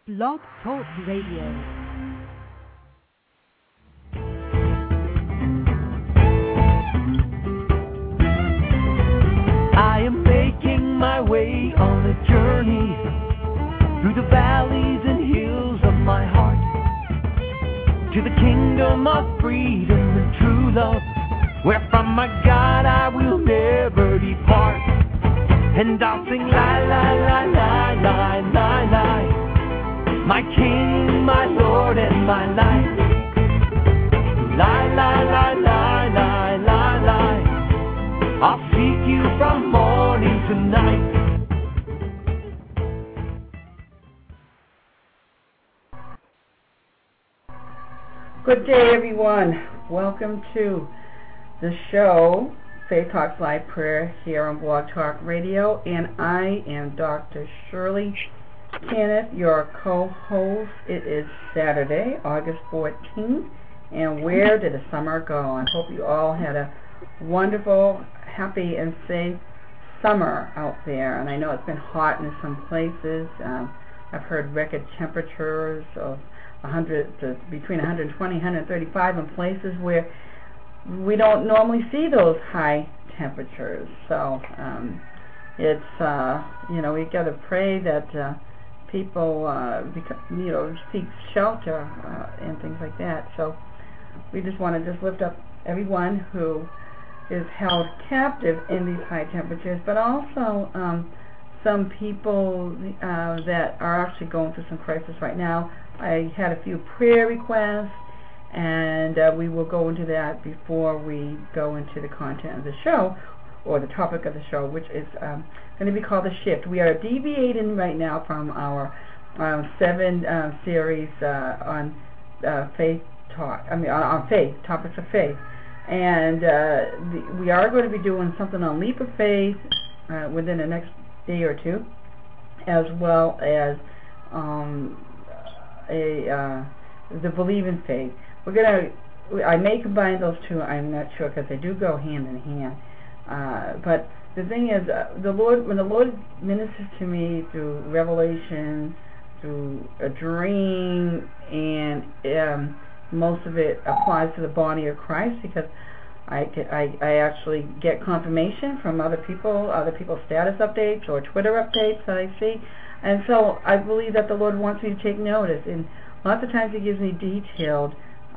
Blog Talk Radio. I am making my way on the journey through the valleys and hills of my heart to the kingdom of freedom and true love, where from my God I will never depart. And I'll sing la la la la la la la, my King, my Lord, and my life. La la la la la la la, I'll seek you from morning to night. Good day, everyone. Welcome to the show, Faith Talks Live Prayer, here on Blog Talk Radio, and I am Dr. Shirley Kenneth, your co-host. It is Saturday, August 14th, and where did the summer go? I hope you all had a wonderful, happy, and safe summer out there. And I know it's been hot in some places. I've heard record temperatures of between 120 and 135 in places where we don't normally see those high temperatures. So it's we got to pray that people seek shelter and things like that. So we just want to lift up everyone who is held captive in these high temperatures, but also some people that are actually going through some crisis right now. I had a few prayer requests, and we will go into that before we go into the content of the show, or the topic of the show, which is going to be called The Shift. We are deviating right now from our 7 series on faith talk. On faith, topics of faith. And we are going to be doing something on leap of faith within the next day or two, as well as the believe in faith. I may combine those two. I'm not sure, because they do go hand in hand. But the thing is, when the Lord ministers to me through revelation, through a dream, and most of it applies to the body of Christ, because I actually get confirmation from other people's status updates or Twitter updates that I see. And so I believe that the Lord wants me to take notice. And lots of times He gives me detailed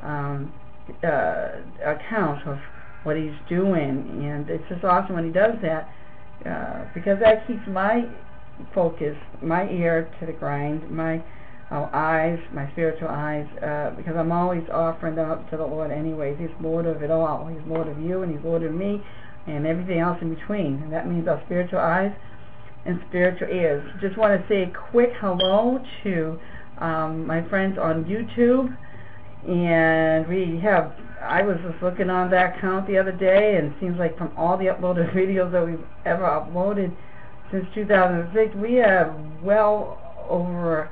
accounts of what He's doing. And it's just awesome when He does that, because that keeps my focus, my ear to the grind, my eyes, my spiritual eyes, because I'm always offering them up to the Lord anyways. He's Lord of it all. He's Lord of you, and He's Lord of me, and everything else in between. And that means our spiritual eyes and spiritual ears. Just want to say a quick hello to my friends on YouTube, and I was just looking on that account the other day, and it seems like from all the uploaded videos that we've ever uploaded since 2006, we have well over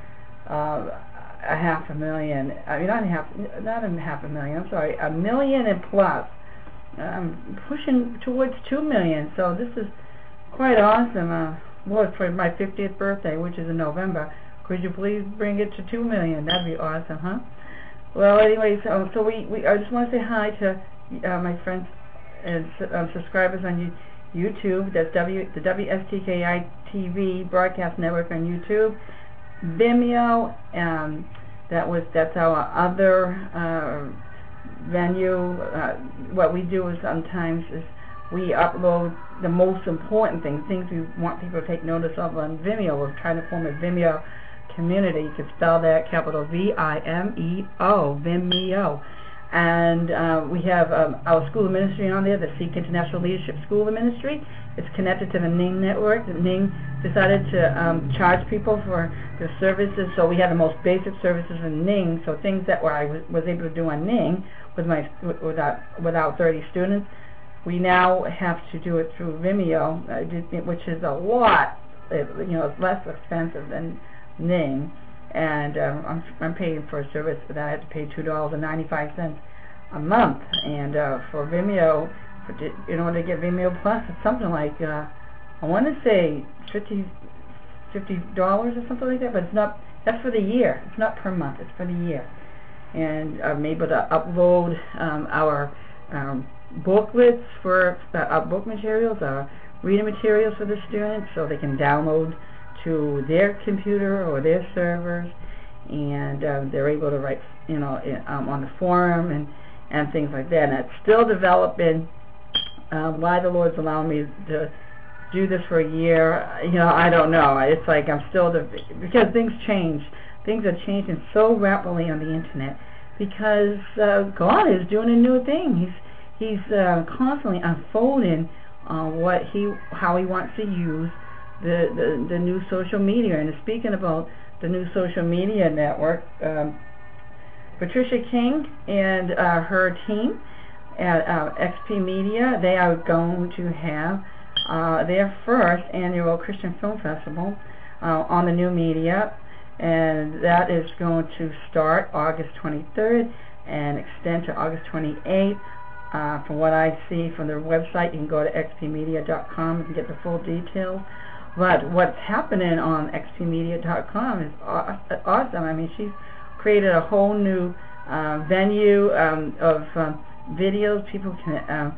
500,000. Not a half a million. I'm sorry, 1 million and plus. I'm pushing towards 2 million. So this is quite awesome. Lord, for my 50th birthday, which is in November, could you please bring it to 2 million? That'd be awesome, huh? Well, anyway, so I just want to say hi to my friends and subscribers on YouTube. That's the WSTKI TV broadcast network on YouTube. Vimeo, that's our other venue. What we do is sometimes we upload the most important things we want people to take notice of on Vimeo. We're trying to form a Vimeo community. You can spell that capital V-I-M-E-O, Vimeo. And we have our School of Ministry on there, the Seek International Leadership School of Ministry. It's connected to the Ning network. The Ning decided to charge people for their services, so we have the most basic services in Ning. So things that I was able to do on Ning without 30 students, we now have to do it through Vimeo, which is a lot. It's less expensive than Ning, and I'm paying for a service that I had to pay $2.95 a month, and for Vimeo, in order to get Vimeo Plus, it's something like I want to say $50 or something like that, but it's not. That's for the year. It's not per month. It's for the year. And I'm able to upload our booklets for our book materials, our reading materials for the students, so they can download to their computer or their servers, and they're able to write, on the forum and things like that. And it's still developing. Why the Lord's allowing me to do this for a year, I don't know. It's like I'm still because things change. Things are changing so rapidly on the internet because God is doing a new thing. He's constantly unfolding how He wants to use the new social media. And speaking about the new social media network, Patricia King and her team at XP Media, they are going to have their first annual Christian Film Festival on the new media, and that is going to start August 23rd and extend to August 28th. From what I see from their website, you can go to xpmedia.com and get the full details. But what's happening on xpmedia.com is awesome. I mean, she's created a whole new venue of videos. People can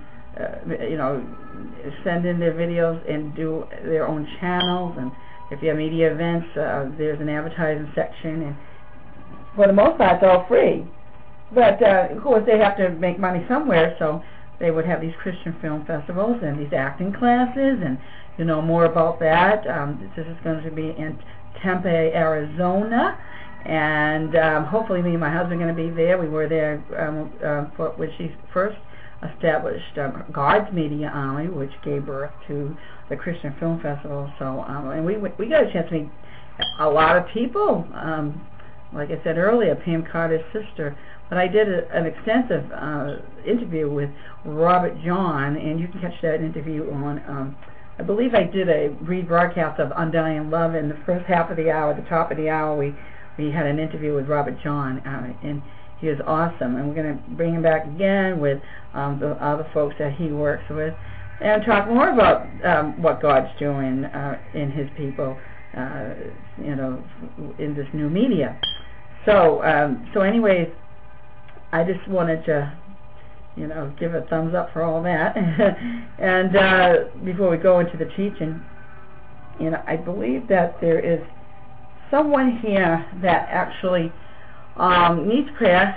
send in their videos and do their own channels, and if you have media events, there's an advertising section, and for the most part it's all free, but of course they have to make money somewhere, so they would have these Christian film festivals and these acting classes, and more about that. This is going to be in Tempe, Arizona, and hopefully me and my husband are going to be there. We were there when she first established God's Media Army, which gave birth to the Christian Film Festival. So, and we got a chance to meet a lot of people. Like I said earlier, Pam Carter's sister. But I did an extensive interview with Robert John, and you can catch that interview on. I believe I did a rebroadcast of Undying Love in the first half of the hour. At the top of the hour, we had an interview with Robert John, and he was awesome, and we're going to bring him back again with the other folks that he works with, and talk more about what God's doing in His people, in this new media. So anyways, I just wanted to, give a thumbs up for all that. And before we go into the teaching, I believe that there is someone here that actually needs prayer,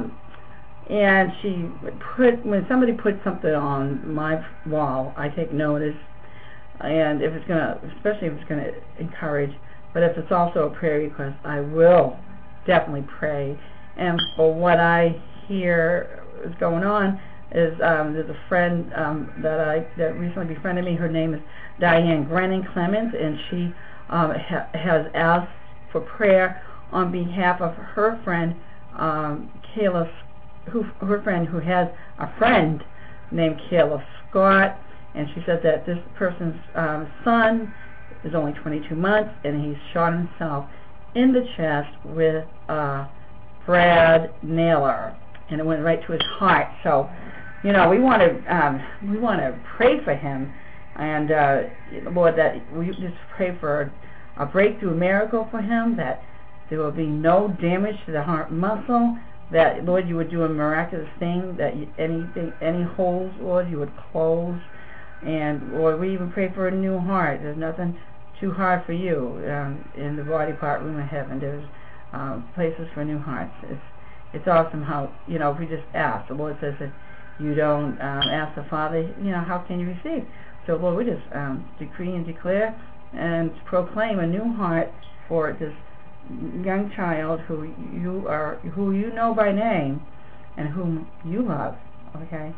and when somebody puts something on my wall, I take notice, and especially if it's gonna encourage, but if it's also a prayer request, I will definitely pray. And for what I hear is going on is there's a friend that recently befriended me. Her name is Diane Brennan Clemens, and she has asked for prayer on behalf of her friend Kayla, her friend who has a friend named Kayla Scott, and she said that this person's son is only 22 months, and he's shot himself in the chest with a Brad nailer, and it went right to his heart. So, we want to pray for him, and Lord, that we just pray for a breakthrough miracle for him, that there will be no damage to the heart muscle, that, Lord, you would do a miraculous thing, that any holes, Lord, you would close. And, Lord, we even pray for a new heart. There's nothing too hard for you in the body part room of heaven. There's places for new hearts. It's awesome how, if we just ask. The Lord says that you don't ask the Father, how can you receive? So, Lord, we just decree and declare and proclaim a new heart for this young child who you know by name and whom you love, okay?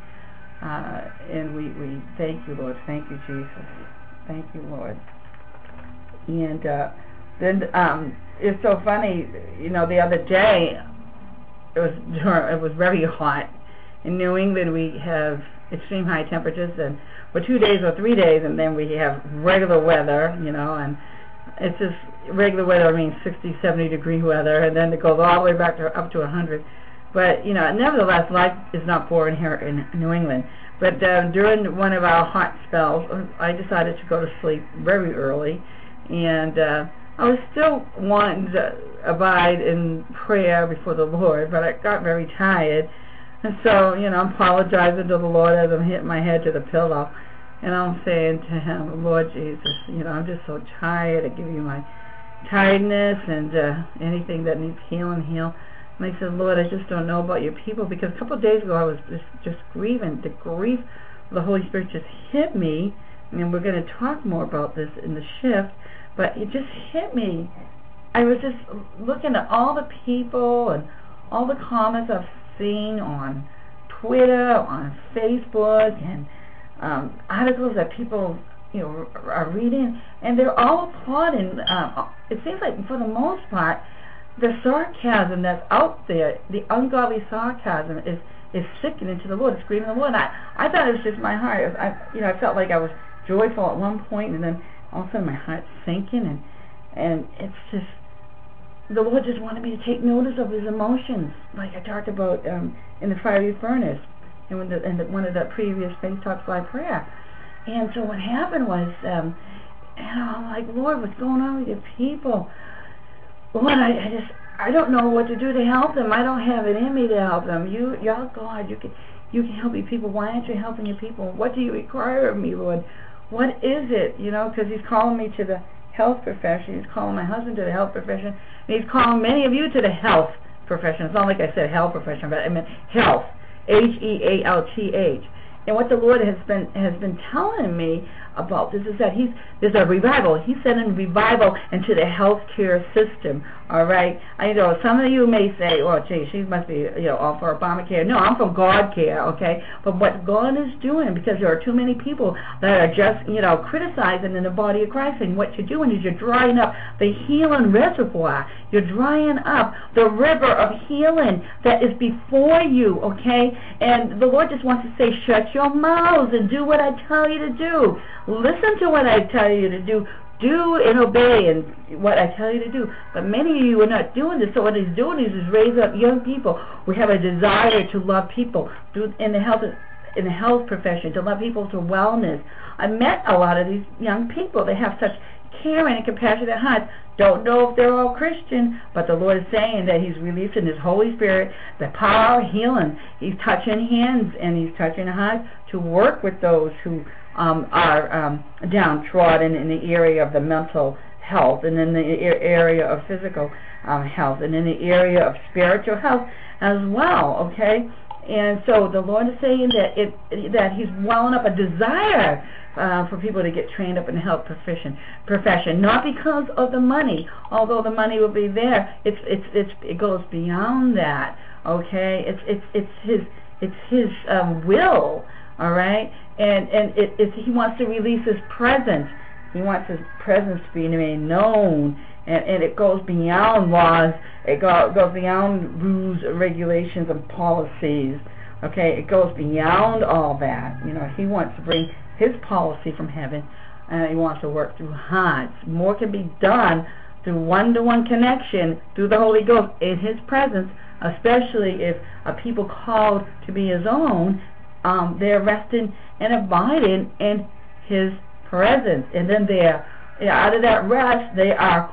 And we thank you, Lord. Thank you, Jesus. Thank you, Lord. And then it's so funny, the other day it was very hot. In New England we have extreme high temperatures, and for 2 days or 3 days, and then we have regular weather, and it's just regular weather. I mean 60, 70 degree weather, and then it goes all the way back to up to 100. But nevertheless, life is not boring here in New England. But during one of our hot spells, I decided to go to sleep very early, and I was still wanting to abide in prayer before the Lord, but I got very tired. And so, I'm apologizing to the Lord as I'm hitting my head to the pillow. And I'm saying to him, Lord Jesus, I'm just so tired. I give you my tiredness and anything that needs healing, heal. And I said, Lord, I just don't know about your people, because a couple of days ago I was just grieving. The grief of the Holy Spirit just hit me, and we're going to talk more about this in the shift, but it just hit me. I was just looking at all the people and all the comments I've seen on Twitter, on Facebook, and articles that people are reading, and they're all applauding. It seems like, for the most part, the sarcasm that's out there, the ungodly sarcasm, is sickening to the Lord. It's grieving the Lord. I thought it was just my heart. I felt like I was joyful at one point, and then all of a sudden my heart's sinking, and it's just, the Lord just wanted me to take notice of his emotions, like I talked about in the fiery furnace, and one of the previous Faith Talks Live prayer. And so what happened was, I'm like, Lord, what's going on with your people? Lord, I don't know what to do to help them. I don't have it in me to help them. You're God. You can help your people. Why aren't you helping your people? What do you require of me, Lord? What is it? Because he's calling me to the health profession. He's calling my husband to the health profession. And he's calling many of you to the health profession. It's not like I said health profession, but I meant health. Health. And what the Lord has been telling me about this is that there's a revival. He's sending revival into the healthcare system. All right. I know some of you may say, "Oh, gee, she must be all for Obamacare." No, I'm for God care. Okay. But what God is doing, because there are too many people that are just criticizing in the body of Christ, and what you're doing is you're drying up the healing reservoir. You're drying up the river of healing that is before you. Okay. And the Lord just wants to say, shut your mouths and do what I tell you to do. Listen to what I tell you to do. Do and obey and what I tell you to do. But many of you are not doing this. So what he's doing is raise up young people who have a desire to love people in the health profession, to love people, to wellness. I met a lot of these young people. They have such caring and compassionate hearts. Don't know if they're all Christian, but the Lord is saying that he's releasing his Holy Spirit, the power of healing. He's touching hands and he's touching hearts to work with those who are downtrodden in the area of the mental health, and in the area of physical health, and in the area of spiritual health as well. Okay, and so the Lord is saying that he's welling up a desire for people to get trained up in the health profession, not because of the money, although the money will be there. It goes beyond that. Okay, it's his will. All right, and he wants to release his presence. He wants his presence to be made known, and it goes beyond laws. It goes beyond rules, regulations, and policies. Okay, it goes beyond all that. He wants to bring his policy from heaven, and he wants to work through hearts. More can be done through one-to-one connection through the Holy Ghost in his presence, especially if a people called to be his own, they're resting and abiding in his presence, and then they're out of that rest. They are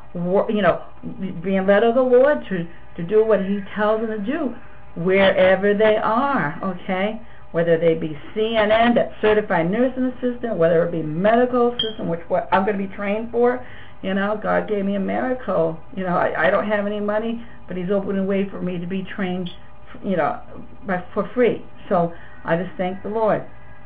being led of the Lord to do what he tells them to do wherever they are. Okay, whether they be CNN, that certified nursing assistant, whether it be medical assistant, which what I'm going to be trained for. God gave me a miracle. I don't have any money, but he's opening a way for me to be trained for free. So I just thank the Lord.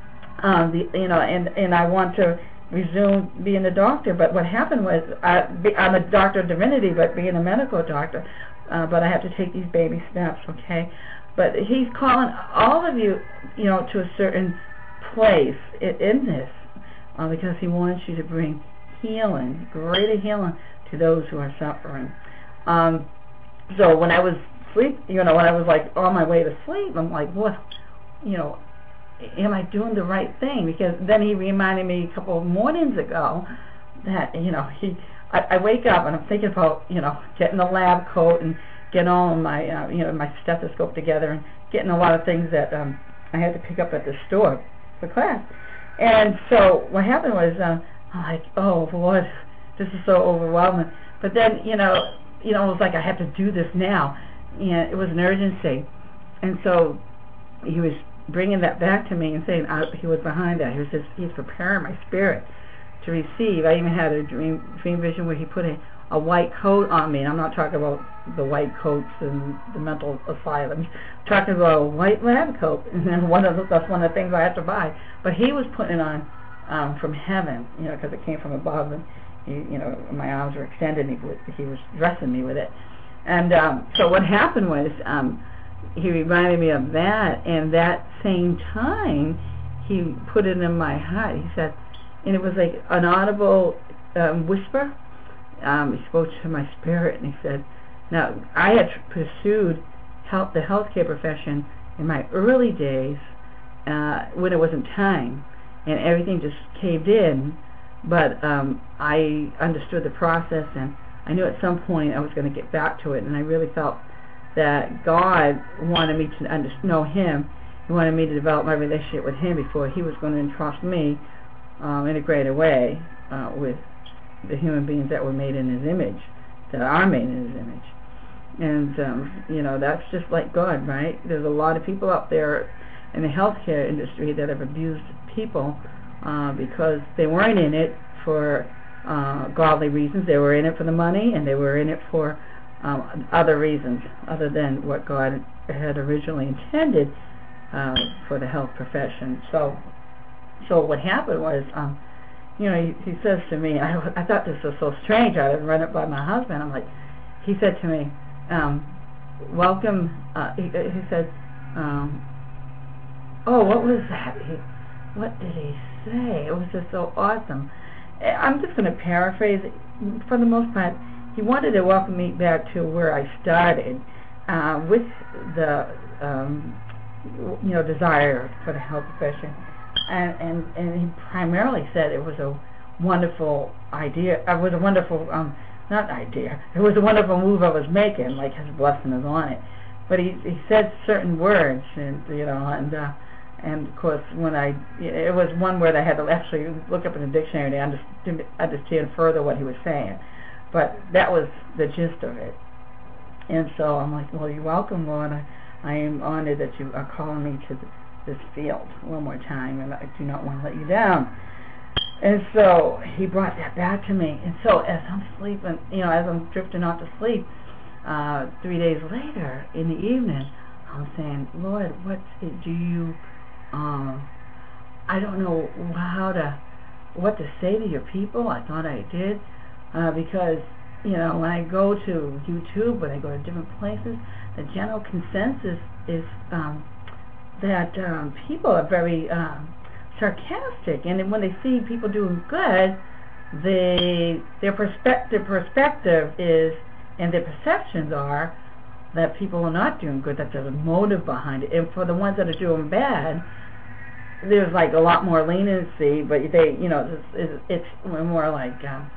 And I want to resume being a doctor. But what happened was, I'm a doctor of divinity, but being a medical doctor, but I have to take these baby steps. Okay, but he's calling all of you, to a certain place in this, because he wants you to bring healing, greater healing, to those who are suffering. So when I was when I was like on my way to sleep, I'm like, what? Am I doing the right thing? Because then he reminded me a couple of mornings ago that, I wake up and I'm thinking about, getting the lab coat and getting all my, my stethoscope together and getting a lot of things that I had to pick up at the store for class. And so what happened was, I'm like, oh, Lord, this is so overwhelming. But then, it was like I had to do this now, and it was an urgency. And so he was bringing that back to me and saying he was behind that. He's preparing my spirit to receive. I even had a dream vision where he put a white coat on me, and I'm not talking about the white coats in the mental asylum. I'm talking about a white lab coat, and then that's one of the things I had to buy. But he was putting it on from heaven, because it came from above, and my arms were extended, and he was dressing me with it. And so what happened was he reminded me of that, and that same time he put it in my heart. He said, and it was like an audible whisper. He spoke to my spirit, and he said, now, I had pursued the healthcare profession in my early days when it wasn't time, and everything just caved in, but I understood the process, and I knew at some point I was going to get back to it, and I really felt that God wanted me to know Him. He wanted me to develop my relationship with Him before He was going to entrust me in a greater way with the human beings that were made in His image, that are made in His image. And, that's just like God, right? There's a lot of people out there in the healthcare industry that have abused people because they weren't in it for godly reasons. They were in it for the money, and they were in it for other reasons other than what God had originally intended for the health profession. So what happened was, he says to me, I thought this was so strange. I had run it by my husband. He said to me, welcome, he said, what was that? What did he say? It was just so awesome. I'm just going to paraphrase it. For the most part, he wanted to welcome me back to where I started with the, desire for the health profession. And he primarily said it was a wonderful idea. It was a wonderful, it was a wonderful move I was making, like His blessing is on it. But he said certain words, and of course it was one word I had to actually look up in the dictionary to understand further what he was saying. But that was the gist of it. And so I'm like, well, you're welcome, Lord. I am honored that you are calling me to this field one more time, and I do not want to let you down. And so he brought that back to me. And so as I'm sleeping, as I'm drifting off to sleep, 3 days later in the evening, I'm saying, Lord, what do you, I don't know what to say to your people. I thought I did, because, when I go to YouTube, when I go to different places, the general consensus is that people are very sarcastic, and when they see people doing good, their perspective is, and their perceptions are, that people are not doing good, that there's a motive behind it. And for the ones that are doing bad, there's like a lot more leniency, but it's more like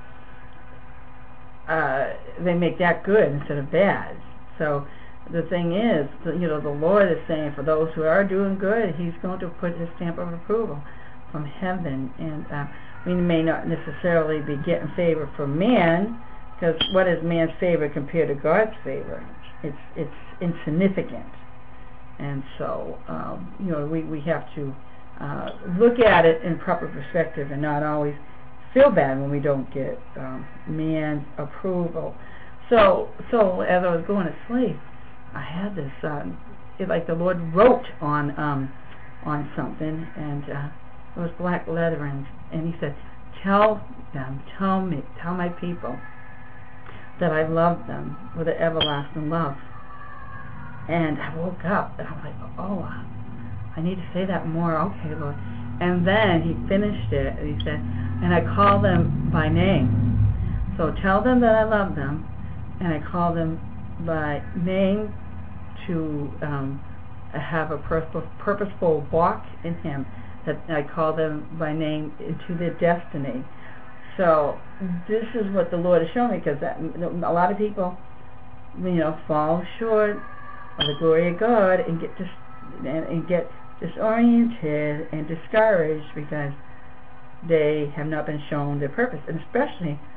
they make that good instead of bad. So the thing is, the Lord is saying for those who are doing good, He's going to put His stamp of approval from heaven. And we may not necessarily be getting favor from man, because what is man's favor compared to God's favor? It's insignificant. And so we have to look at it in proper perspective and not always feel bad when we don't get man's approval. So as I was going to sleep, I had this, it's like the Lord wrote on something, and it was black lettering, and He said, tell my people that I love them with an everlasting love. And I woke up, and I'm like, oh, I need to say that more. Okay, Lord. And then He finished it, and He said, and I call them by name. So tell them that I love them, and I call them by name to have a purposeful walk in Him, that I call them by name into their destiny. So this is what the Lord has shown me, because a lot of people, fall short of the glory of God and get disoriented and discouraged because they have not been shown their purpose. And especially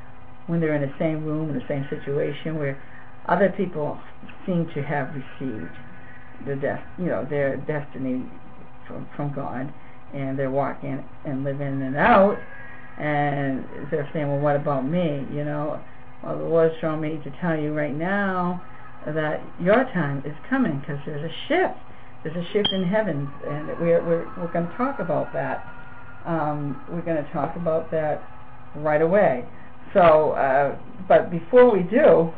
when they're in the same room, in the same situation, where other people seem to have received their destiny from God, and they're walking and living in and out, and they're saying, well, what about me? Well, the Lord's showing me to tell you right now that your time is coming, because there's a shift. There's a shift in heaven, and we're going to talk about that. We're going to talk about that right away. So, but before we do,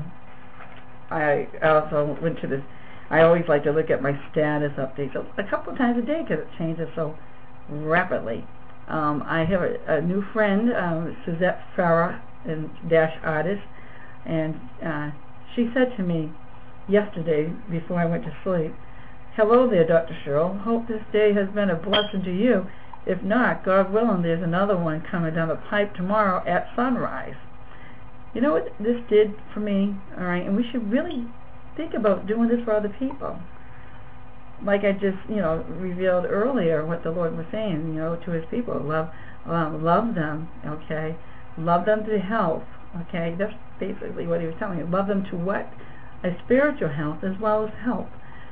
I also went to this. I always like to look at my status updates a couple of times a day because it changes so rapidly. I have a new friend, Suzette Farah, Dash Artist, and she said to me yesterday before I went to sleep, "Hello there, Dr. Cheryl. Hope this day has been a blessing to you. If not, God willing, there's another one coming down the pipe tomorrow at sunrise." You know what this did for me? All right, and we should really think about doing this for other people. Like I just, revealed earlier what the Lord was saying, to His people. Love them, okay? Love them to health, okay? That's basically what He was telling me. Love them to what? A spiritual health as well as health.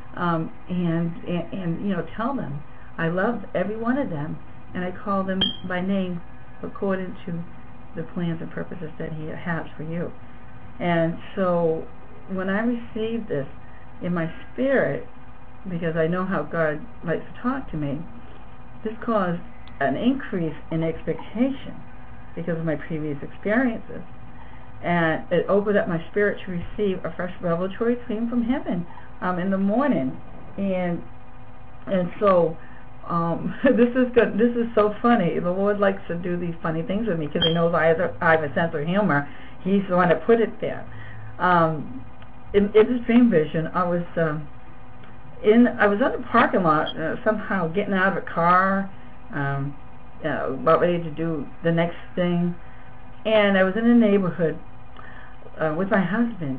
And tell them I love every one of them, and I call them by name according to the plans and purposes that He has for you. And so when I received this in my spirit, because I know how God likes to talk to me, this caused an increase in expectation because of my previous experiences. And it opened up my spirit to receive a fresh revelatory stream from heaven in the morning. And so this is good. This is so funny. The Lord likes to do these funny things with me because He knows I have a sense of humor. He's the one that put it there. In this dream vision, I was in the parking lot, somehow getting out of a car, about ready to do the next thing, and I was in a neighborhood with my husband,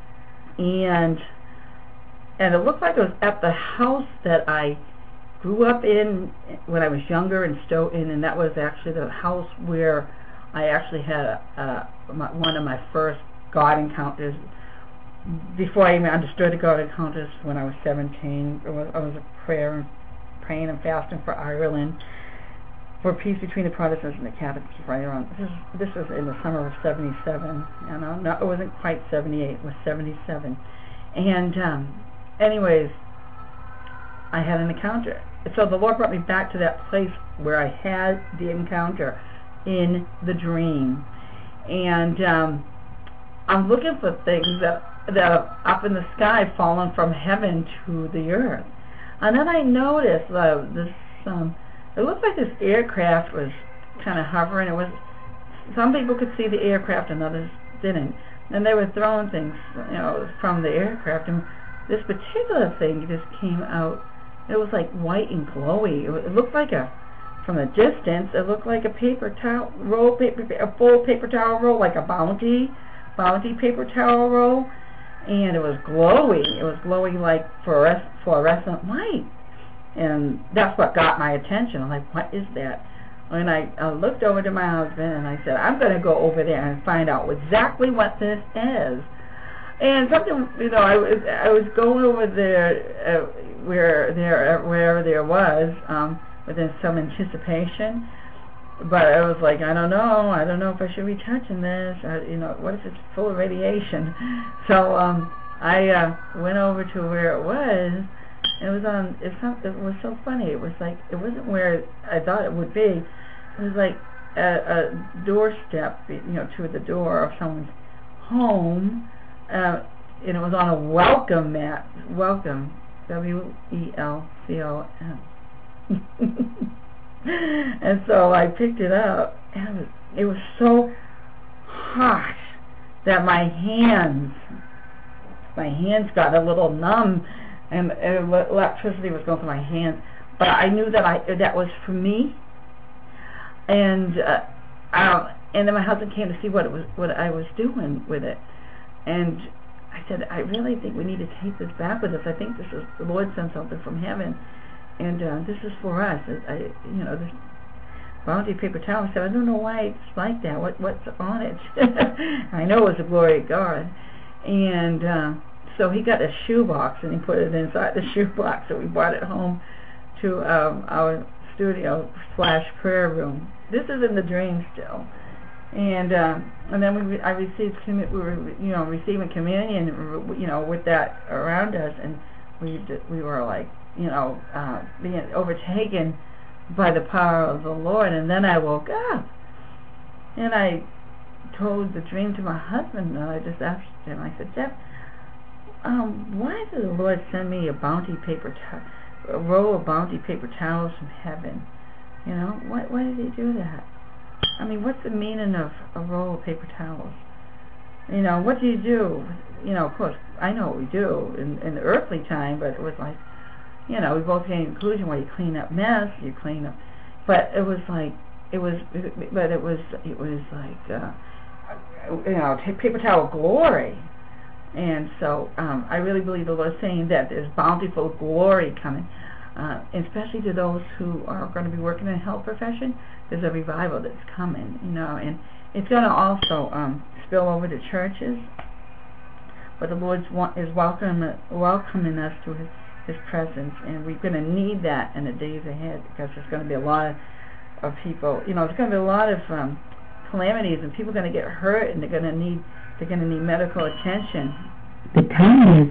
and it looked like it was at the house that I grew up in when I was younger and and that was actually the house where I actually had one of my first God encounters. Before I even understood the God encounters, when I was 17, I was praying and fasting for Ireland, for peace between the Protestants and the Catholics. Right around this was in the summer of '77. No, it wasn't quite '78. It was '77. And anyways, I had an encounter. So the Lord brought me back to that place where I had the encounter in the dream, and I'm looking for things that are up in the sky, falling from heaven to the earth. And then I noticed this. It looked like this aircraft was kind of hovering. Some people could see the aircraft and others didn't. And they were throwing things, from the aircraft. And this particular thing just came out. It was like white and glowy. It looked like from a distance, it looked like a paper towel roll, a full paper towel roll, like a bounty paper towel roll. And it was glowing. It was glowing like fluorescent white. And that's what got my attention. I'm like, what is that? And I looked over to my husband and I said, I'm going to go over there and find out exactly what this is. And something, I was going over there wherever there was, within some anticipation. But I was like, I don't know if I should be touching this. What if it's full of radiation? So I went over to where it was. It was so funny. It was like, it wasn't where I thought it would be. It was like a doorstep, to the door of someone's home, and it was on a welcome mat. Welcome, WELCOM. And so I picked it up, and it was so hot that my hands got a little numb, and electricity was going through my hands. But I knew that was for me, and then my husband came to see what I was doing with it, and I said, I really think we need to take this back with us. I think the Lord sent something from heaven. And this is for us. bounty paper towel. I said, I don't know why it's like that. What's on it? I know it was the glory of God. And so he got a shoebox and he put it inside the shoebox. So we brought it home to our studio / prayer room. This is in the dream still. And then I received, we were, receiving communion, with that around us, and we were like, being overtaken by the power of the Lord. And then I woke up, and I told the dream to my husband, and I just asked him, I said, Jeff, why did the Lord send me a roll of bounty paper towels from heaven? Why did he do that? I mean, what's the meaning of a roll of paper towels? What do you do? Of course, I know what we do in the earthly time, but it was like, we both came to the conclusion where you clean up mess, you clean up, but it was like, paper towel glory. And so I really believe the Lord is saying that there's bountiful glory coming, especially to those who are going to be working in the health profession. There's a revival that's coming, and it's going to also spill over to churches. But the Lord is welcoming us to His presence, and we're going to need that in the days ahead, because there's going to be a lot of people. There's going to be a lot of calamities, and people are going to get hurt, and they're going to need medical attention. The time is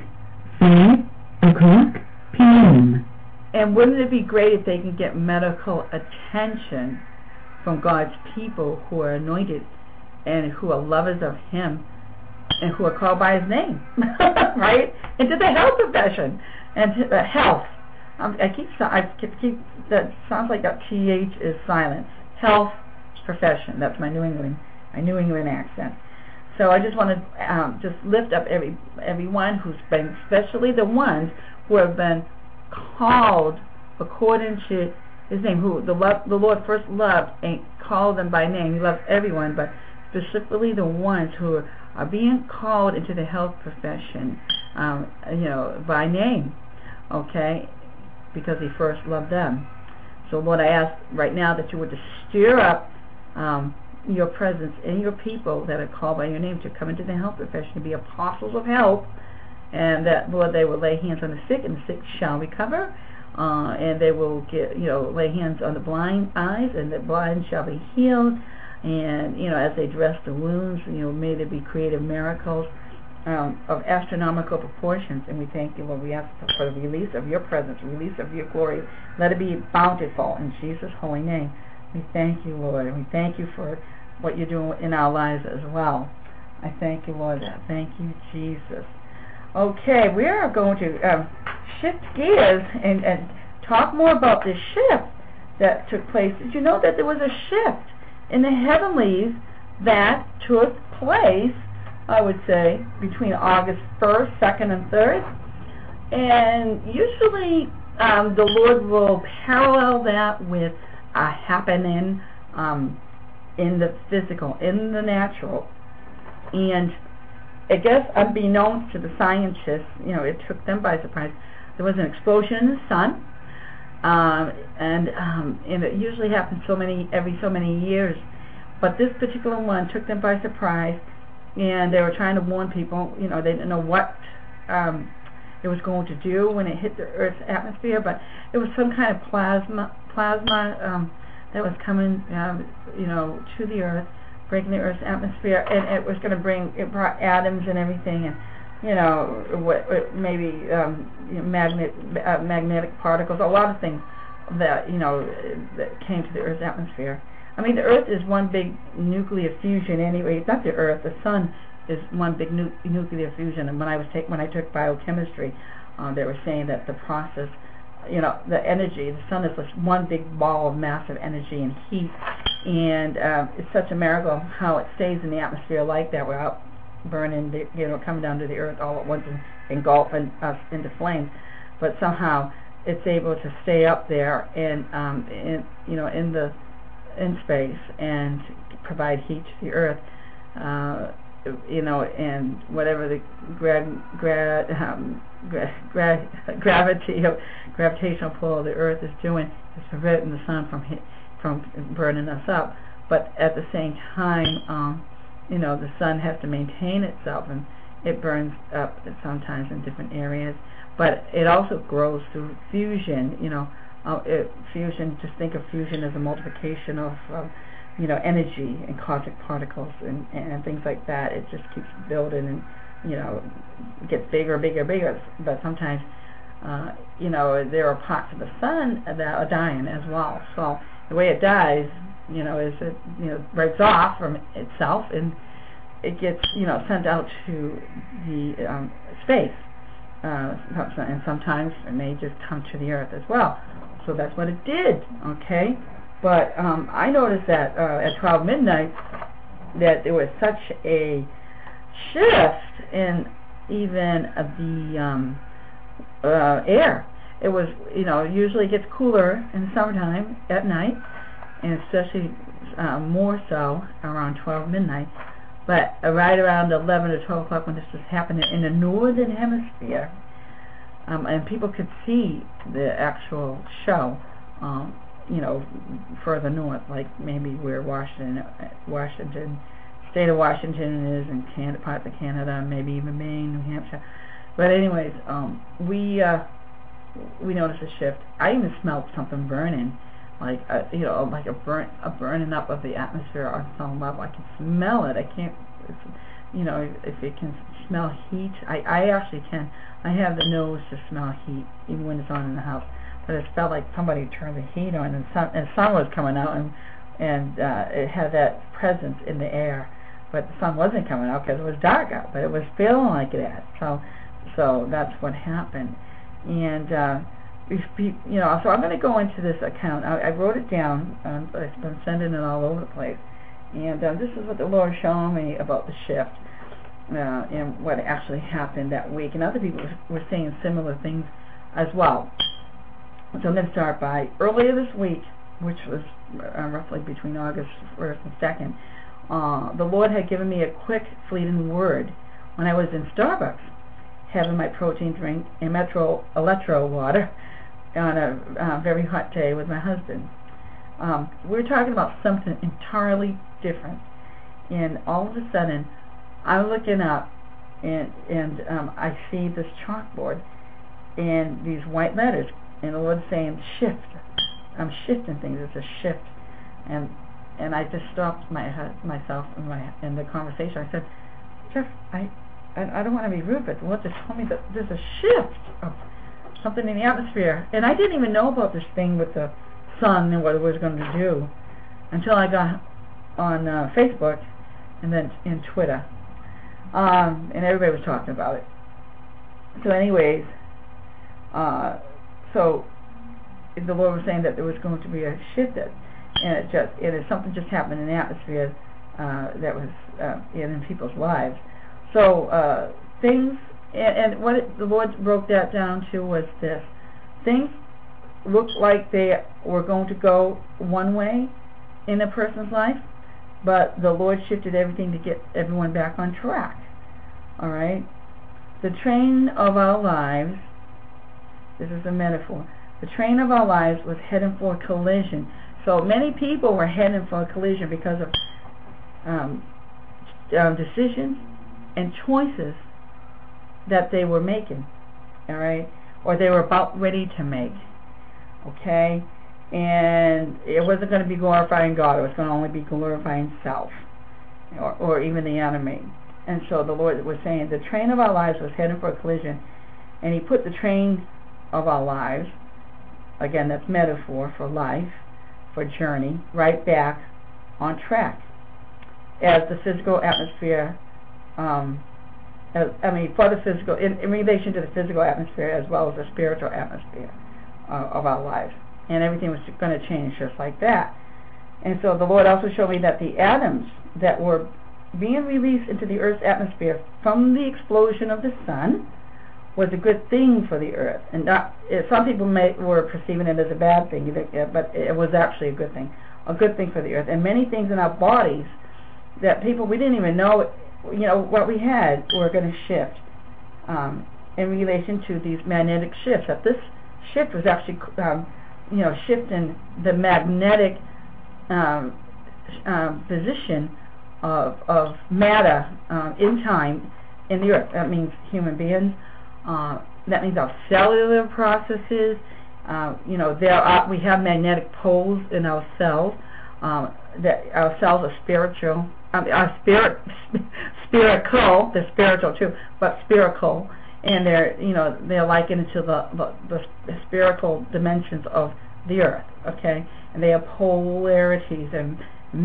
5:00 p.m. And wouldn't it be great if they can get medical attention from God's people who are anointed and who are lovers of Him and who are called by His name, right? Into the health profession and health. I keep that sounds like that TH is silent. Health profession. That's my New England accent. So I just want to just lift up everyone who's been, especially the ones who have been called according to His name, who the Lord first loved and called them by name. He loves everyone, but specifically the ones who are being called into the health profession, by name, okay, because He first loved them. So Lord, I ask right now that You would just stir up Your presence in Your people that are called by Your name to come into the health profession, to be apostles of health, and that, Lord, they will lay hands on the sick, and the sick shall recover, and they will lay hands on the blind eyes, and the blind shall be healed, and, as they dress the wounds, may there be creative miracles of astronomical proportions. And we thank You, Lord. We ask for the release of Your presence, release of Your glory. Let it be bountiful in Jesus' holy name. We thank You, Lord, and we thank You for what You're doing in our lives as well. I thank You, Lord. Thank You, Jesus. Okay, we are going to shift gears and talk more about this shift that took place. Did you know that there was a shift in the heavenlies that took place, I would say, between August 1st, 2nd, and 3rd? And usually the Lord will parallel that with a happening in the physical, in the natural. And I guess unbeknownst to the scientists, it took them by surprise. There was an explosion in the sun, and it usually happens every so many years. But this particular one took them by surprise, and they were trying to warn people. They didn't know what it was going to do when it hit the Earth's atmosphere, but it was some kind of plasma that was coming, to the Earth, breaking the Earth's atmosphere, and it brought atoms and everything, and maybe magnetic particles, a lot of things that that came to the Earth's atmosphere. I mean, the Earth is one big nuclear fusion anyway. It's not the Earth. The Sun is one big nuclear fusion. And when I took biochemistry, they were saying that the process, the energy, the Sun is just one big ball of massive energy and heat, and it's such a miracle how it stays in the atmosphere like that without burning, coming down to the Earth all at once and engulfing us into flames. But somehow it's able to stay up there and in space and provide heat to the Earth, and whatever the gravitational pull of the Earth is doing is preventing the Sun from from burning us up. But at the same time, the sun has to maintain itself, and it burns up sometimes in different areas. But it also grows through fusion. Fusion. Just think of fusion as a multiplication of energy and cosmic particles and things like that. It just keeps building and gets bigger, bigger. But sometimes there are parts of the sun that are dying as well. So the way it dies, is it breaks off from itself and it gets sent out to the space. And sometimes it may just come to the earth as well. So that's what it did, okay? But I noticed that at 12 midnight that there was such a shift in even the air. It was, usually it gets cooler in the summertime at night, and especially more so around 12 midnight. But right around 11 or 12 o'clock when this was happening in the northern hemisphere, and people could see the actual show, further north, like maybe where Washington, state of Washington is, and parts of Canada, maybe even Maine, New Hampshire. But anyways, we noticed a shift. I even smelled something burning, like a burning up of the atmosphere on some level. I can smell it. I can't, if it can smell heat. I actually can. I have the nose to smell heat, even when it's on in the house. But it felt like somebody turned the heat on, and the sun was coming out, and it had that presence in the air. But the sun wasn't coming out because it was dark out, but it was feeling like that. So that's what happened. And so I'm going to go into this account. I wrote it down. I've been sending it all over the place. And this is what the Lord showed me about the shift and what actually happened that week. And other people were saying similar things as well. So I'm going to start by earlier this week, which was roughly between August 1st and 2nd. The Lord had given me a quick, fleeting word when I was in Starbucks having my protein drink and electro water on a very hot day with my husband. We were talking about something entirely different, and all of a sudden I'm looking up and I see this chalkboard and these white letters, and the Lord's saying shift. I'm shifting things. It's a shift. And I just stopped myself in the conversation. I said, Jeff, I don't want to be rude, but the Lord just told me that there's a shift of something in the atmosphere. And I didn't even know about this thing with the sun and what it was going to do until I got on Facebook and then in Twitter. And everybody was talking about it. So anyways, so the Lord was saying that there was going to be a shift, and something just happened in the atmosphere that was in people's lives. So things, and what the Lord broke that down to was this: things looked like they were going to go one way in a person's life, but the Lord shifted everything to get everyone back on track. All right? The train of our lives, this is a metaphor, the train of our lives was heading for a collision. So many people were heading for a collision because of decisions and choices that they were making, all right, or they were about ready to make, okay, and it wasn't going to be glorifying God. It was going to only be glorifying self, or even the enemy. And so the Lord was saying the train of our lives was heading for a collision, and He put the train of our lives, again, that's metaphor for life, for journey, right back on track as the physical atmosphere, for the physical, in relation to the physical atmosphere as well as the spiritual atmosphere of our lives. And everything was going to change just like that. And so the Lord also showed me that the atoms that were being released into the Earth's atmosphere from the explosion of the sun was a good thing for the Earth. And some people were perceiving it as a bad thing, but it was actually a good thing for the Earth. And many things in our bodies that we didn't even know, what we had were going to shift in relation to these magnetic shifts. That this shift was actually, shifting the magnetic position of matter in time in the earth. That means human beings. That means our cellular processes. We have magnetic poles in our cells. That our cells are spiritual. Spherical. They're spiritual too, but spherical, and they're likened to the spherical dimensions of the earth. Okay, and they have polarities and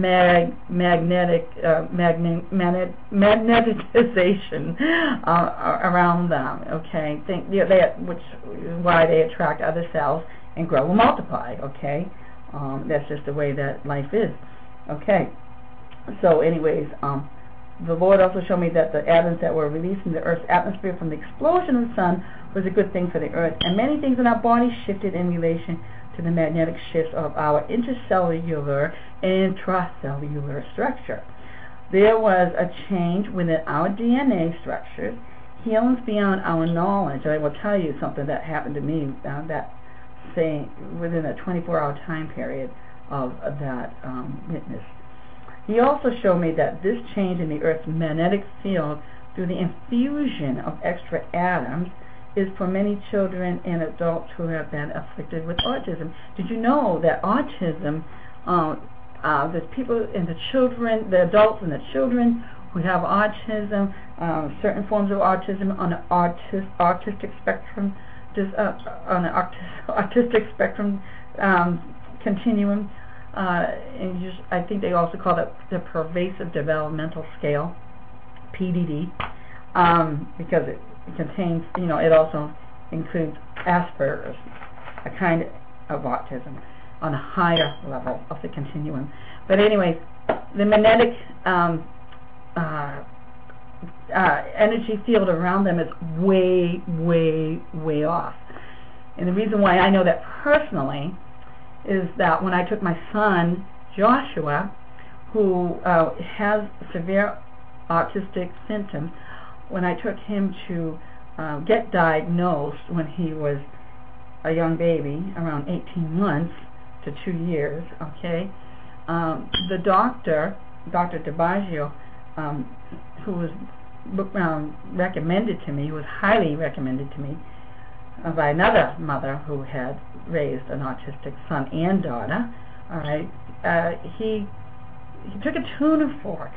magnetization around them. Okay, which is why they attract other cells and grow and multiply. Okay, that's just the way that life is. Okay, so anyways, the Lord also showed me that the atoms that were released in the Earth's atmosphere from the explosion of the sun was a good thing for the Earth, and many things in our body shifted in relation to the magnetic shifts of our intercellular and intracellular structure. There was a change within our DNA structures, healings beyond our knowledge. And I will tell you something that happened to me within a 24-hour time period of that witness. He also showed me that this change in the Earth's magnetic field through the infusion of extra atoms is for many children and adults who have been afflicted with autism. Did you know that autism, there's people in the adults and the children who have autism, certain forms of autism on the autistic spectrum, continuum. And I think they also call it the pervasive developmental scale, PDD, because it contains, it also includes Asperger's, a kind of autism on a higher level of the continuum. But anyways, the magnetic energy field around them is way, way, way off. And the reason why I know that personally is that when I took my son, Joshua, who has severe autistic symptoms, when I took him to get diagnosed when he was a young baby, around 18 months to 2 years, okay, the doctor, Dr. DiBaggio, who was recommended to me, was highly recommended to me by another mother who had raised an autistic son and daughter, all right, he took a tuner fork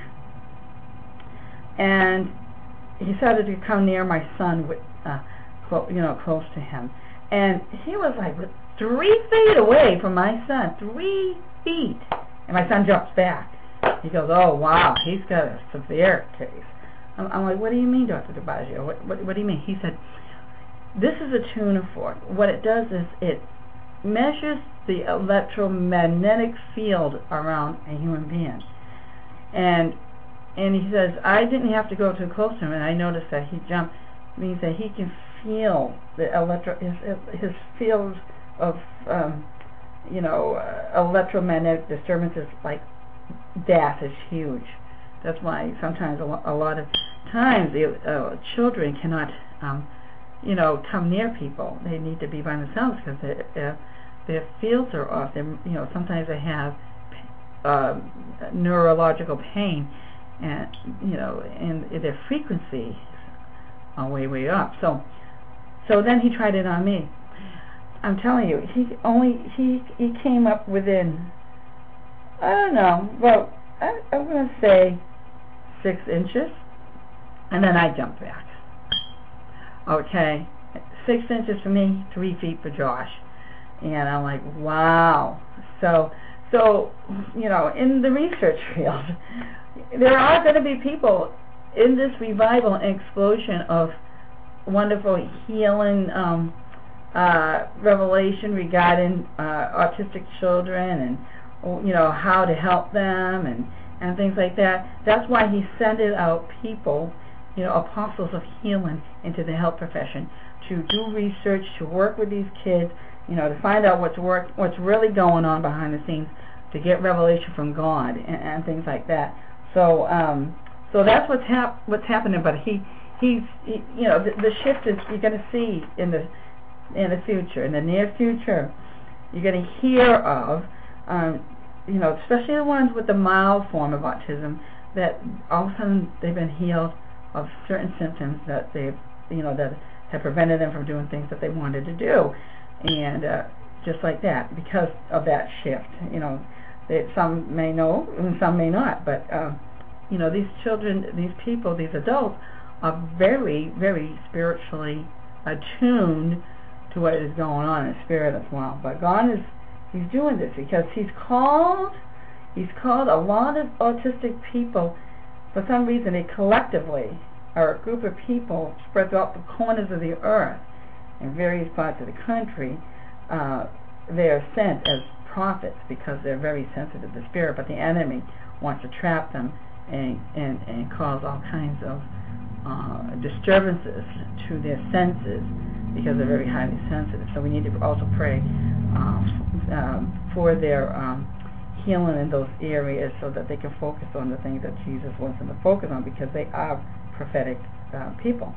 and he started to come near my son, with, close to him, and he was like 3 feet away from my son, 3 feet, and my son jumps back. He goes, "Oh wow, he's got a severe case." I'm like, "What do you mean, Dr. DiBaggio? What do you mean?" He said, "This is a tuner fork. What it does is it measures the electromagnetic field around a human being." And he says, I didn't have to go too close to him, and I noticed that he jumped. It means that he can feel the his fields of electromagnetic disturbances like that is huge. That's why sometimes a lot of times the children cannot come near people. They need to be by themselves because their fields are off. Sometimes they have neurological pain, and and their frequency are way up. So then he tried it on me. I'm telling you, he came up within, I don't know, well, I'm going to say 6 inches, and then I jumped back. Okay, 6 inches for me, 3 feet for Josh, and I'm like, wow. So in the research field, there are going to be people in this revival and explosion of wonderful healing revelation regarding autistic children and how to help them and things like that. That's why he sent out people, apostles of healing into the health profession to do research, to work with these kids, to find out what's really going on behind the scenes, to get revelation from God and things like that. So that's what's happening. But he's the shift is you're going to see in the future, in the near future. You're going to hear of especially the ones with the mild form of autism, that all of a sudden they've been healed of certain symptoms that they've, that have prevented them from doing things that they wanted to do, and just like that, because of that shift. That some may know and some may not, but these children, these people, these adults are very, very spiritually attuned to what is going on in spirit as well. But God He's doing this because He's called a lot of autistic people. For some reason, they collectively are a group of people spread throughout the corners of the earth in various parts of the country. They are sent as prophets because they're very sensitive to spirit, but the enemy wants to trap them and cause all kinds of disturbances to their senses because they're very highly sensitive. So we need to also pray for their healing in those areas so that they can focus on the things that Jesus wants them to focus on, because they are prophetic people.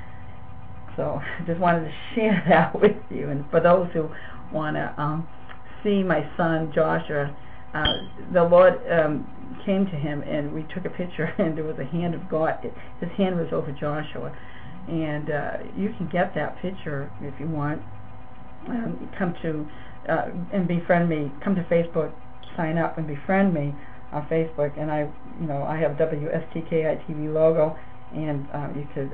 So I just wanted to share that with you. And for those who want to see my son Joshua, the Lord came to him and we took a picture, and there was a hand of God. His hand was over Joshua, and you can get that picture if you want. Come to and befriend me. Come to Facebook, sign up and befriend me on Facebook, and I have WSTKI TV logo, and you could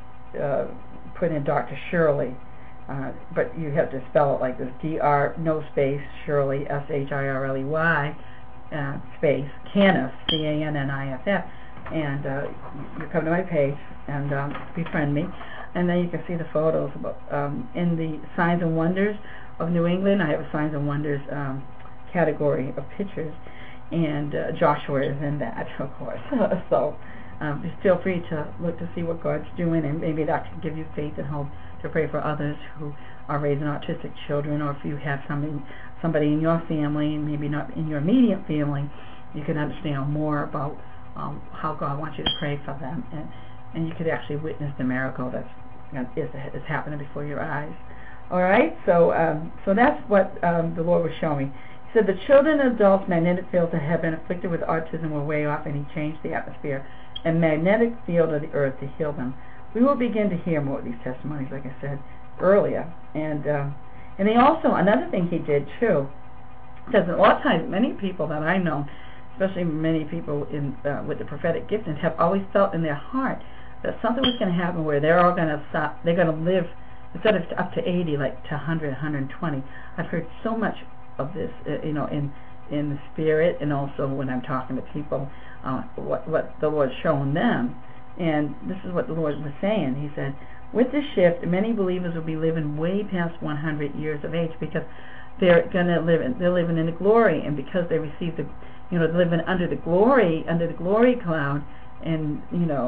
put in Dr. Shirley, but you have to spell it like this: Dr. no space Shirley, Shirley, space Canniff, Canniff, and you come to my page and befriend me, and then you can see the photos in the Signs and Wonders of New England. I have a Signs and Wonders category of pictures, and Joshua is in that, of course. So just feel free to look to see what God's doing, and maybe that can give you faith and hope to pray for others who are raising autistic children, or if you have somebody in your family, and maybe not in your immediate family, you can understand more about how God wants you to pray for them, and you could actually witness the miracle that is happening before your eyes. All right, so that's what the Lord was showing me. He said the children and adults' magnetic fields that have been afflicted with autism were way off, and He changed the atmosphere and magnetic field of the earth to heal them. We will begin to hear more of these testimonies, like I said earlier. And He also, another thing He did too, because a lot of times many people that I know, especially many people with the prophetic giftings, have always felt in their heart that something was going to happen where they're all going to stop. They're going to live, instead of up to 80, like to 100, 120. I've heard so much of this, in the spirit, and also when I'm talking to people, what the Lord's showing them. And this is what the Lord was saying. He said, with this shift, many believers will be living way past 100 years of age, because they're going to they're living in the glory, and because they received living under the glory cloud, and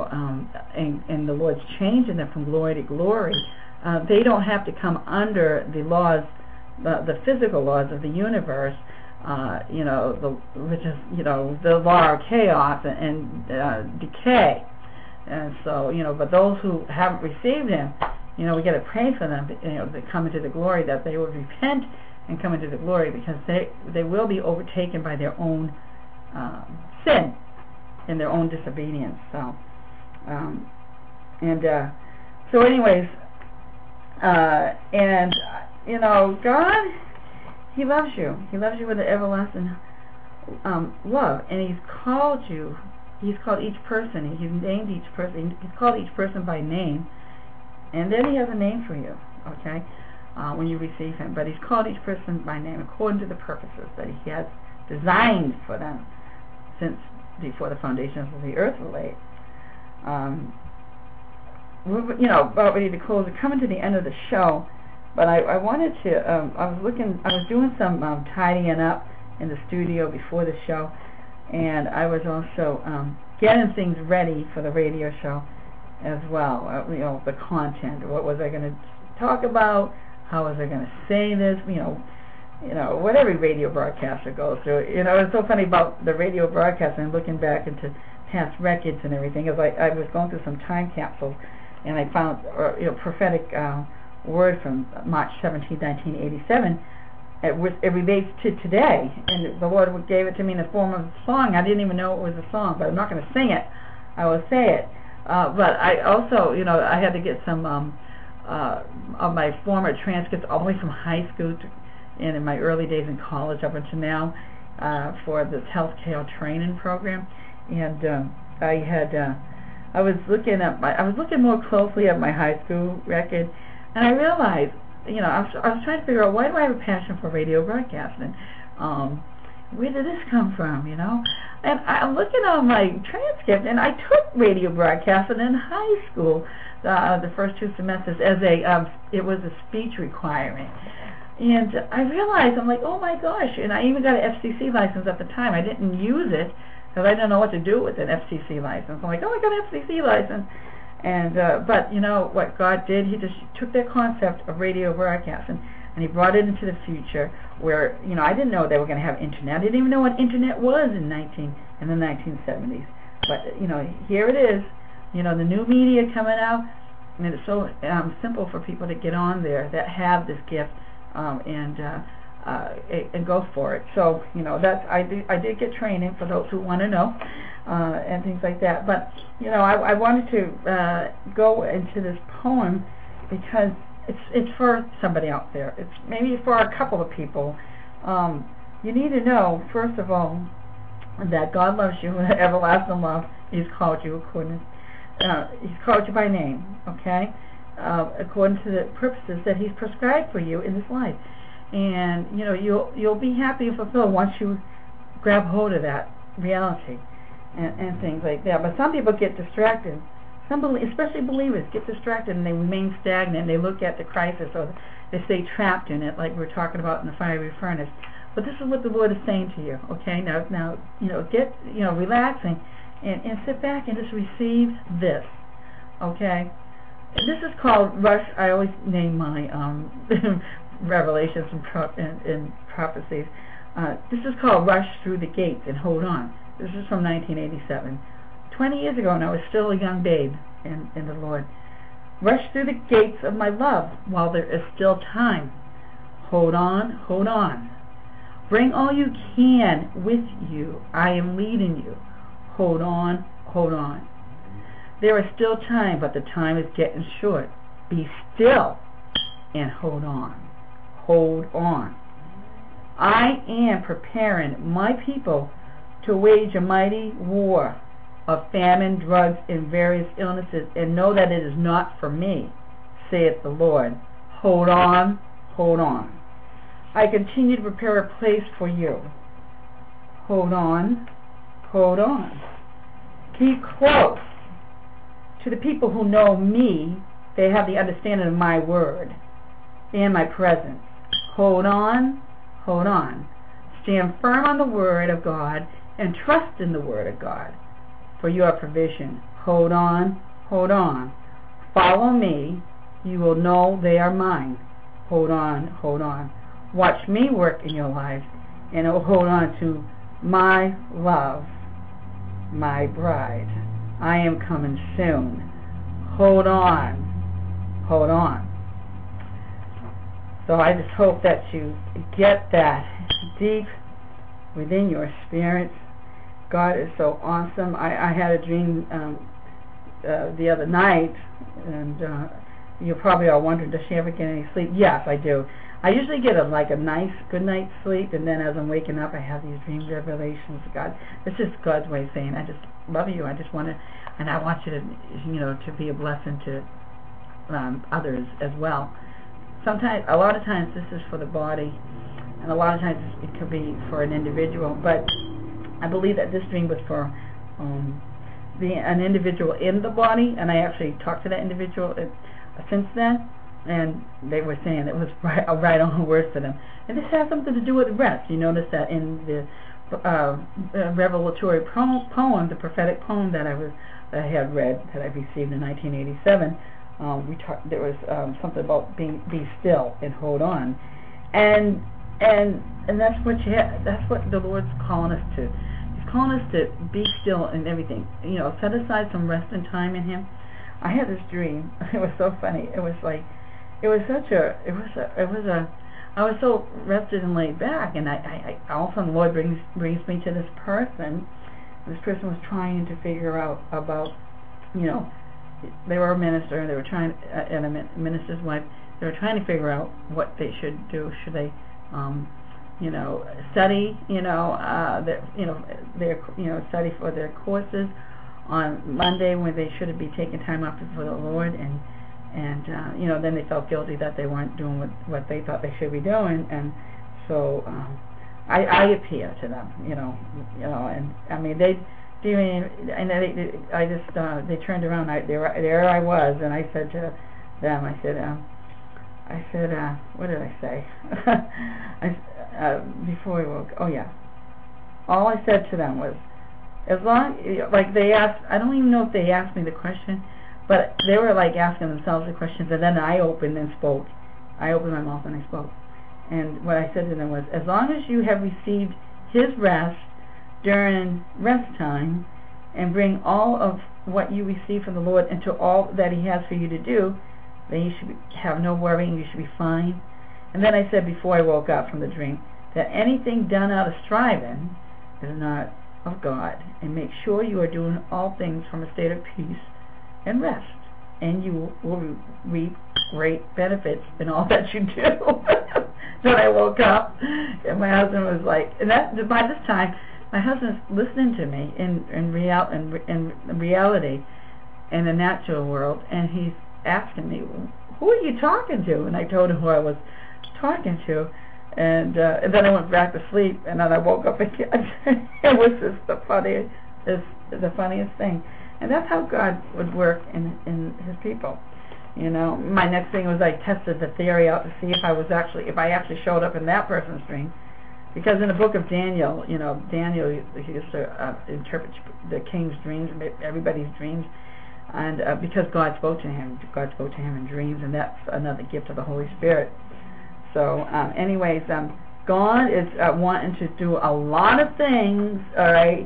and the Lord's changing them from glory to glory. They don't have to come under the laws, the physical laws of the universe, which is the law of chaos and decay. And so but those who haven't received Him, we got to pray for them, to come into the glory, that they will repent and come into the glory, because they will be overtaken by their own sin and their own disobedience. So anyways, God, He loves you. He loves you with an everlasting love, and He's called you. He's called each person. He's named each person. He's called each person by name, and then He has a name for you. Okay, when you receive Him, but He's called each person by name according to the purposes that He has designed for them since before the foundations of the earth were laid. We're about ready to close. We're coming to the end of the show, but I wanted to. I was doing some tidying up in the studio before the show, and I was also getting things ready for the radio show as well. The content. What was I going to talk about? How was I going to say this? What every radio broadcaster goes through. It's so funny about the radio broadcast, and looking back into past records and everything. As I was going through some time capsules, and I found prophetic word from March 17, 1987, it relates to today, and the Lord gave it to me in the form of a song. I didn't even know it was a song, but I'm not going to sing it. I will say it. But I also, I had to get some of my former transcripts all the way from high school and in my early days in college up until now for this healthcare training program, and I was looking more closely at my high school record, and I realized, I was trying to figure out, why do I have a passion for radio broadcasting? Where did this come from, And I'm looking on my transcript, and I took radio broadcasting in high school, the first 2 semesters, as it was a speech requirement. And I realized, I'm like, oh my gosh, and I even got an FCC license at the time. I didn't use it, because I didn't know what to do with an FCC license. I'm like, oh, I got an FCC license. And but what God did, He just took that concept of radio broadcasting and He brought it into the future, where I didn't know they were going to have internet. I didn't even know what internet was in the 1970s. But here it is, the new media coming out, and it's so simple for people to get on there that have this gift and go for it. So that's I did get training for those who want to know and things like that. But I wanted to go into this poem because it's for somebody out there. It's maybe for a couple of people. You need to know, first of all, that God loves you with everlasting love. He's called you according. He's called you by name. Okay, according to the purposes that He's prescribed for you in this life. And you'll be happy and fulfilled once you grab hold of that reality and things like that. But some people get distracted. Especially believers, get distracted and they remain stagnant. They look at the crisis, or they stay trapped in it, like we're talking about in the fiery furnace. But this is what the Lord is saying to you. Okay, now get relaxing and sit back and just receive this. Okay, and this is called rush. I always name my revelations and prophecies. This is called Rush Through the Gates and Hold On. This is from 1987. 20 years ago, and I was still a young babe in the Lord. Rush through the gates of my love while there is still time. Hold on, hold on. Bring all you can with you. I am leading you. Hold on, hold on. There is still time, but the time is getting short. Be still and hold on. Hold on. I am preparing my people to wage a mighty war of famine, drugs, and various illnesses, and know that it is not for me, saith the Lord. Hold on, hold on. I continue to prepare a place for you. Hold on, hold on. Keep close to the people who know me. They have the understanding of my word and my presence. Hold on, hold on. Stand firm on the word of God and trust in the word of God for your provision. Hold on, hold on. Follow me. You will know they are mine. Hold on, hold on. Watch me work in your life, and hold on to my love, my bride. I am coming soon. Hold on, hold on. So I just hope that you get that deep within your spirit. God is so awesome. I had a dream the other night, and you probably are wondering, does she ever get any sleep? Yes, I do. I usually get a nice good night's sleep, and then as I'm waking up, I have these dream revelations of God. It's just God's way of saying, I just love you. I just want to, and I want you to, to be a blessing to others as well. Sometimes, a lot of times, this is for the body, and a lot of times it could be for an individual. But I believe that this dream was for an individual in the body, and I actually talked to that individual since then, and they were saying it was right on the words for them. And this has something to do with rest. You notice that in the revelatory poem, the prophetic poem that I had read, that I received in 1987, there was something about be still and hold on, and that's what that's what the Lord's calling us to. He's calling us to be still in everything. Set aside some rest and time in Him. I had this dream. It was so funny. It was like, it was I was so rested and laid back, and I all of a sudden the Lord brings me to this person. This person was trying to figure out about, they were a minister, and they were trying, and a minister's wife. They were trying to figure out what they should do. Should they, study, study for their courses on Monday when they should be taking time off for the Lord, and then they felt guilty that they weren't doing what they thought they should be doing, and so I appeal to them, and I mean they turned around. There I was, and I said to them, I said, what did I say? Before we woke. Oh yeah. All I said to them was, as long, like they asked, I don't even know if they asked me the question, but they were like asking themselves the questions, and then I opened and spoke. I opened my mouth and I spoke. And what I said to them was, as long as you have received His rest during rest time, and bring all of what you receive from the Lord into all that He has for you to do, then you should have no worrying, you should be fine. And then I said before I woke up from the dream, that anything done out of striving is not of God, and make sure you are doing all things from a state of peace and rest, and you will reap great benefits in all that you do. Then I woke up, and my husband was like, and that by this time, my husband's listening to me in reality, in the natural world, and he's asking me, who are you talking to? And I told him who I was talking to, and then I went back to sleep, and then I woke up again. It was just the funniest thing. And that's how God would work in His people. My next thing was I tested the theory out to see if I actually showed up in that person's dream. Because in the book of Daniel, Daniel he used to interpret the king's dreams, everybody's dreams, and because God spoke to him in dreams, and that's another gift of the Holy Spirit. So, anyways, God is wanting to do a lot of things, all right,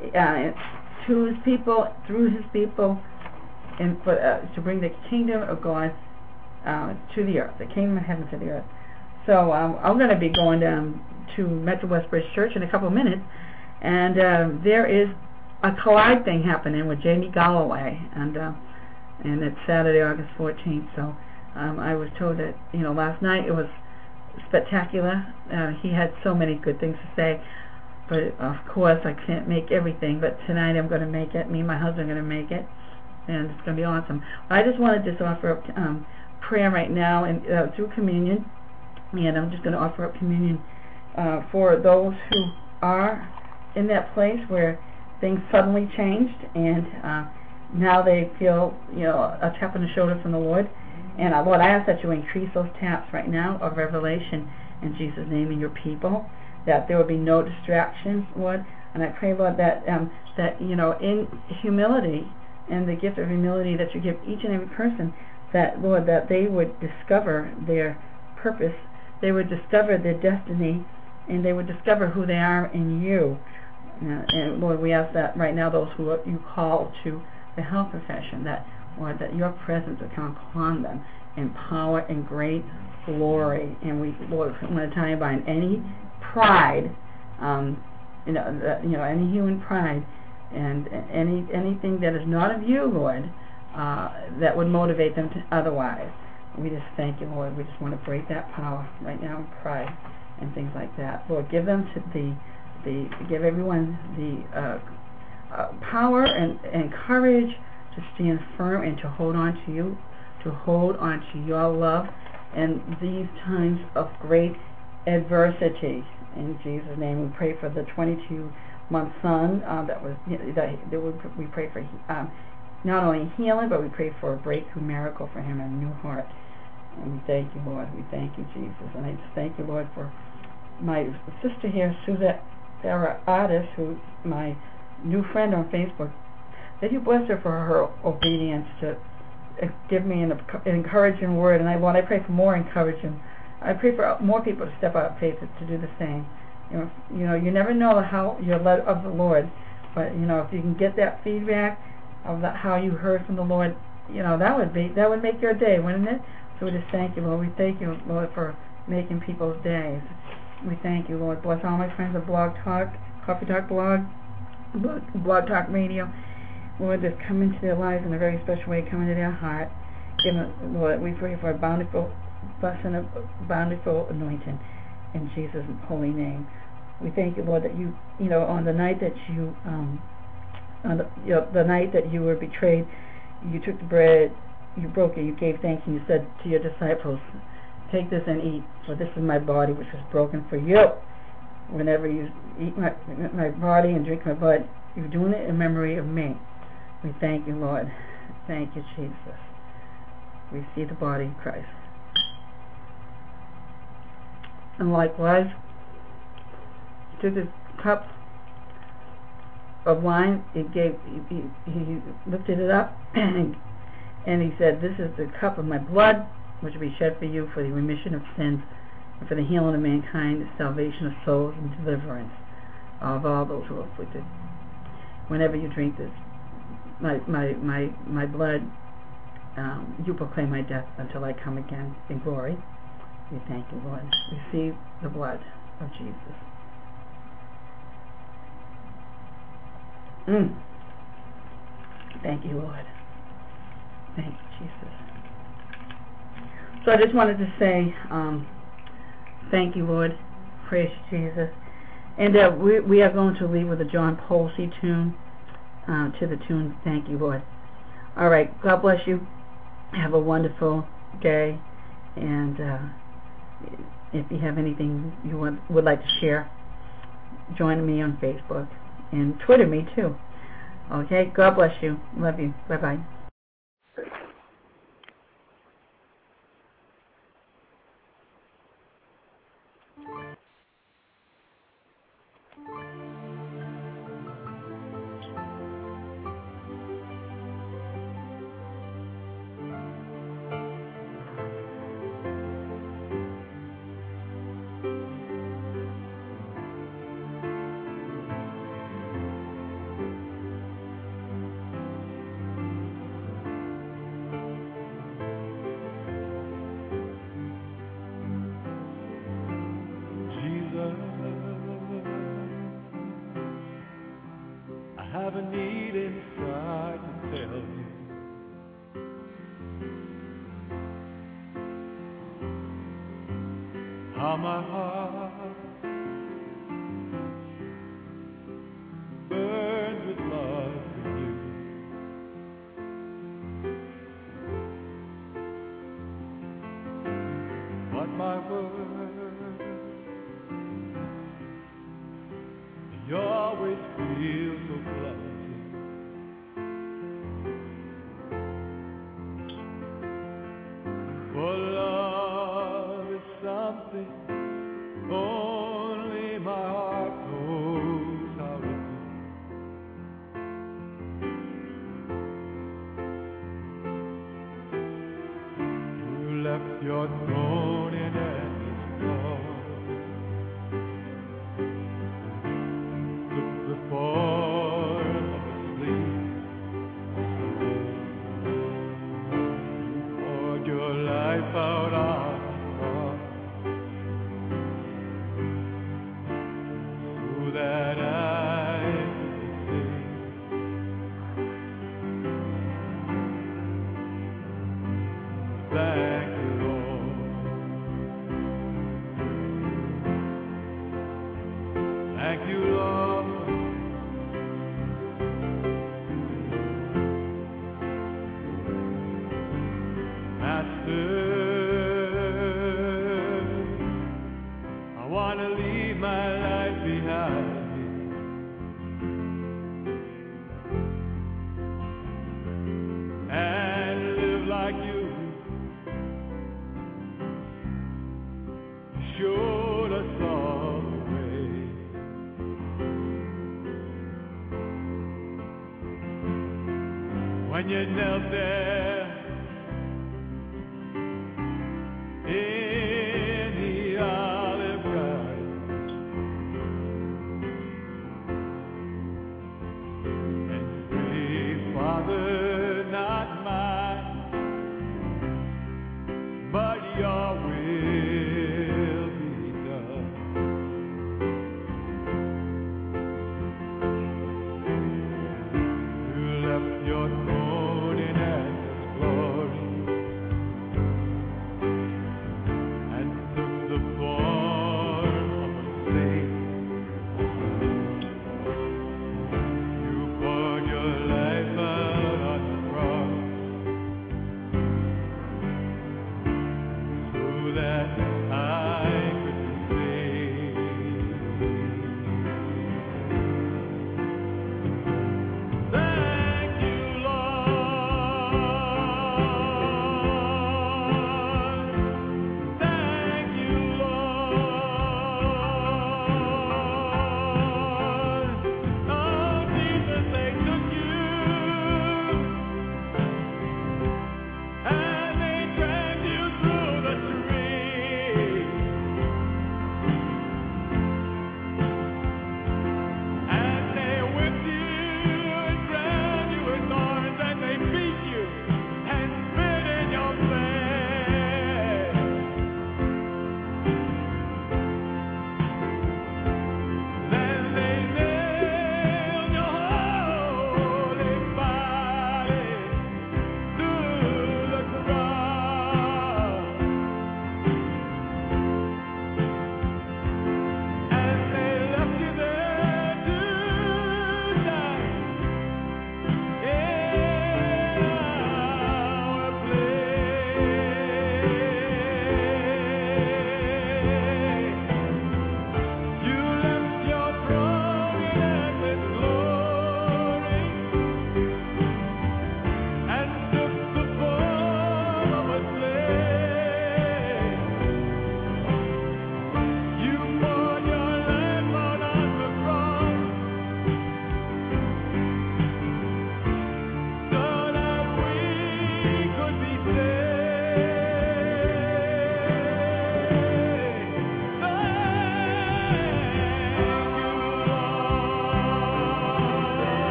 to His people, through His people, and to bring the kingdom of God to the earth, the kingdom of heaven to the earth. So I'm going to be going down to Metro Westbridge Church in a couple of minutes, and there is a collide thing happening with Jamie Galloway, and it's Saturday, August 14th. So I was told that last night it was spectacular. He had so many good things to say, but of course I can't make everything. But tonight I'm going to make it. Me and my husband are going to make it, and it's going to be awesome. I just wanted to offer up prayer right now, and through communion. And I'm just going to offer up communion for those who are in that place where things suddenly changed, and now they feel, a tap on the shoulder from the Lord. And Lord, I ask that you increase those taps right now of revelation in Jesus' name in your people, that there will be no distractions, Lord. And I pray, Lord, that in humility and the gift of humility that you give each and every person, that, Lord, that they would discover their purpose, they would discover their destiny, and they would discover who they are in you. And Lord, we ask that right now, those who you call to the health profession, that Lord, that your presence would come upon them in power and great glory. And we, Lord, I want to tell you about any pride, any human pride, and anything that is not of you, Lord, that would motivate them to otherwise. We just thank you, Lord. We just want to break that power right now in pride and things like that. Lord, give them give everyone the power and courage to stand firm and to hold on to you, to hold on to your love in these times of great adversity. In Jesus' name, we pray for the 22-month son we pray for not only healing, but we pray for a breakthrough miracle for him and a new heart. And we thank you, Lord. We thank you, Jesus. And I just thank you, Lord, for my sister here, Suzette Sarah Artis, who's my new friend on Facebook. That you bless her for her obedience to give me an encouraging word. And I pray for more encouragement. I pray for more people to step out of faith to do the same. You never know how you're led of the Lord, but if you can get that feedback of how you heard from the Lord, that would make your day, wouldn't it? So we just thank you, Lord. We thank you, Lord, for making people's days. We thank you, Lord. Bless all my friends at Blog Talk, Coffee Talk Blog Talk Radio. Lord, just come into their lives in a very special way, come into their heart. Give them, Lord, we pray for a bountiful blessing, a bountiful anointing in Jesus' holy name. We thank you, Lord, that you on the night that you, the night that you were betrayed, you took the bread, you broke it, you gave thanks, and you said to your disciples, take this and eat, for this is my body which was broken for you. Whenever you eat my body and drink my blood, you're doing it in memory of me. We thank you, Lord. Thank you, Jesus. We see the body of Christ. And likewise, he took this cup of wine, he lifted it up, and he said, this is the cup of my blood, which will be shed for you for the remission of sins, and for the healing of mankind, the salvation of souls, and deliverance of all those who are afflicted. Whenever you drink this, my blood, you proclaim my death until I come again in glory. We thank you, Lord. Receive the blood of Jesus. Thank you, Lord. Thank you, Jesus. So I just wanted to say, thank you, Lord. Praise you, Jesus. And we are going to leave with a John Polsey tune, to the tune, Thank You, Lord. All right. God bless you. Have a wonderful day. And if you have anything you would like to share, join me on Facebook and Twitter me too. Okay? God bless you. Love you. Bye-bye. I have a need inside to tell you. How my heart burns with love for you. But my words, you always feel so close. For love is something only my heart knows how to do. You left your throne in endless thought, took the form of a sleep. You poured your life out on the cross, so that I could sing. Thank you, Lord. Thank you, Lord. Master, I want to leave my life behind me and live like you. You showed us all the way. When you knelt there